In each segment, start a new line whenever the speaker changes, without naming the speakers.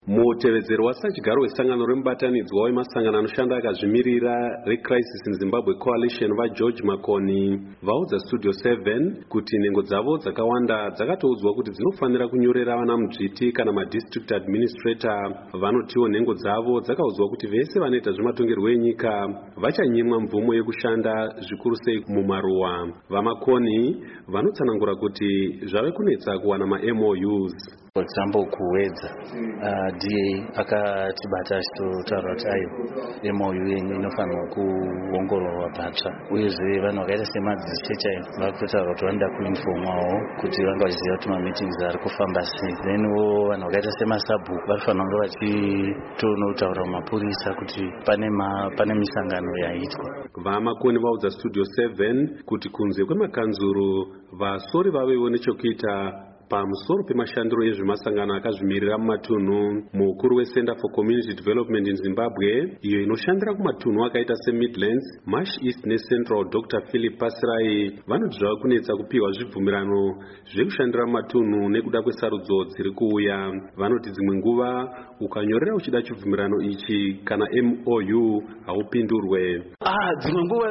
Mutevedzero wasachigaro wesangano remubatanidzwa wemasangano anoshanda akazvimirira reCrisis in Zimbabwe Coalition vaGeorge Makoni vaudza Studio 7 kuti nhengo dzavo dzakawanda dzakatoudzwa kuti dzinofanira kunyorera vana mudzviti kana madistrict administrator. Vanotiwo nhengo dzavo dzakaudzwa kuti vese vanoita zvematongerwo enyika vachanyimwa mvumo yekushanda zvikuru sei mumaruwa. VaMakoni vanotsanangura kuti zvave kunetsa kuwana maMOUs.
For example, kuwedza DA akatibata achitotaura kuti ayo MOU yenyu inofanirwa kuongororwa patsva, uyezve vanhu vakaita semadzishe chaivo vakutotaura kuti vanoda kuinformawo kuti vanga vachiziva kuti mameetings ari kufamba sei. Thenwo vanhu vakaita semasabhuku vanofanira kunge vachitonotaura mumapurisa kuti pane misangano yaitwa.
VaMakoni vaudza Studio 7 kuti kunze kwemakanzuru vasori vavewo nechekuita pamusoro pemashandiro ezvemasangano akazvimirira mumatunhu. Mukuru weCenter for Community Development in Zimbabwe, iyo inoshandira kumatunhu akaita seMidlands, Marsh East neCentral, Dr. Philip Pasirai vanoti zvava kunetsa kupiwa zvibvumirano zvekushandira mumatunhu nekuda kwesarudzo dziri kuuya. Vanoti dzimwe nguva ukanyorera uchida chibvumirano ichi kana MOU haupindurwe.
Dzimwe nguva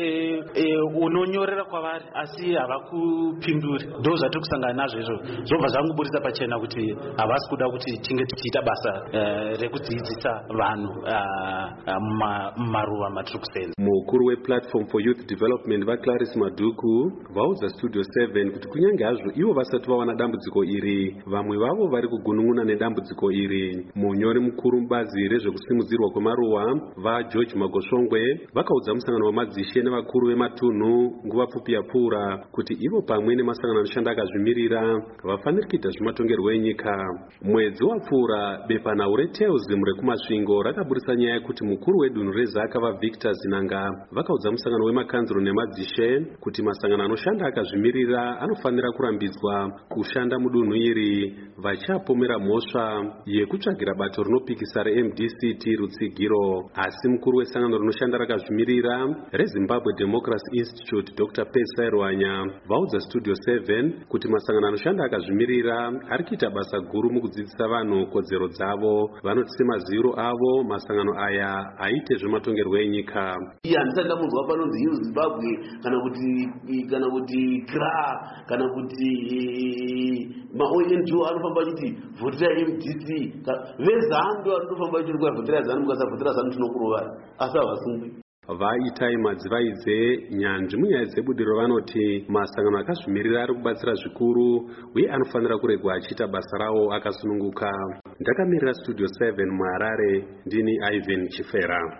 unonyorera kwavari asi havakupinduri. Ndo zvatiri kusangana nazvo izvo. Zvobva zvangoburitsa pachena kuti havasi kuda kuti tinge tichiita basa rekudzidzisa vanhu mumaruva matiri kusenza.
Mukuru wePlatform for Youth Development vaClarice Maduku vaudza Studio 7 kuti kunyange hazvo ivo vasati vawana dambudziko iri, vamwe vavo vari kugunun'una nedambudziko iri. Munyori mukuru mubazi rezvekusimudzirwa kwemaruwa vaGeorge Magosvongwe vakaudza musangano wamadzishe nevakuru vematunhu nguva pfupi yapfuura kuti ivo pamwe nemasangano anoshanda akazvimirira vafanira kuita zvematongerwo enyika. Mwedzi wapfuura bepanhau reTeusm rekumasvingo rakaburitsa nyaya yekuti mukuru wedunhu reZaka vaVictor Zinanga vakaudza musangano wemakanzuro nemadzishe kuti masangano anoshanda akazvimirira anofanira kurambidzwa kushanda mudunhu iri, vachapomera mhosva yekutsvagira bato rinopikisa reMDCT rutsigiro. Asi mukuru wesangano rinoshanda rakazvimirira reZimbabwe Democracy Institute Dr. Pesai Rwanya vaudza Studio 7 kuti masangano anoshanda akazvimirira ari kuita basa guru mukudzidzisa vanhu kodzero dzavo. Vanoti semaziviro avo masangano aya aite zvematongerwo enyika.
Handisati ndamunzwa panonzi Youth Zimbabwe kana kuti CRA kana kuti maONGO anofamba achiti vhotera MDC. VeZANU vanofamba achiti vhotera ZANU, mukasavhotera ZANU tinokurovai, asi havasungwi.
Vaitai Madzivaidze nyanzvi munyaya dzebudiriro vanoti masangano akazvimirira ari kubatsira zvikuru uye anofanira kuregwa achiita basa rawo akasununguka. Ndakamirira Studio 7 muHarare, ndini Ivan Chifera.